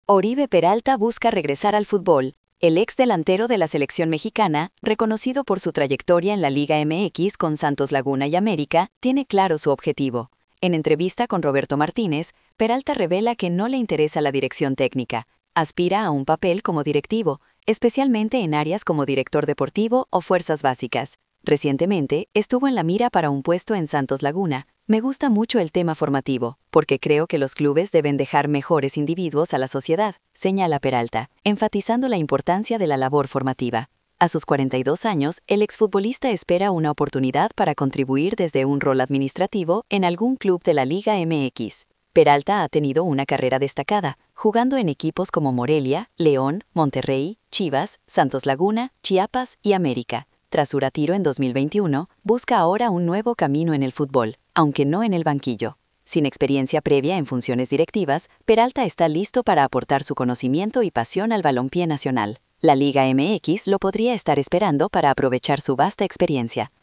Oribe Peralta busca regresar al fútbol. El ex delantero de la selección mexicana, reconocido por su trayectoria en la Liga MX con Santos Laguna y América, tiene claro su objetivo. En entrevista con Roberto Martínez, Peralta revela que no le interesa la dirección técnica. Aspira a un papel como directivo, especialmente en áreas como director deportivo o fuerzas básicas. Recientemente, estuvo en la mira para un puesto en Santos Laguna. Me gusta mucho el tema formativo, porque creo que los clubes deben dejar mejores individuos a la sociedad, señala Peralta, enfatizando la importancia de la labor formativa. A sus 42 años, el exfutbolista espera una oportunidad para contribuir desde un rol administrativo en algún club de la Liga MX. Peralta ha tenido una carrera destacada, jugando en equipos como Morelia, León, Monterrey, Chivas, Santos Laguna, Chiapas y América. Tras su retiro en 2021, busca ahora un nuevo camino en el fútbol, aunque no en el banquillo. Sin experiencia previa en funciones directivas, Peralta está listo para aportar su conocimiento y pasión al balompié nacional. La Liga MX lo podría estar esperando para aprovechar su vasta experiencia.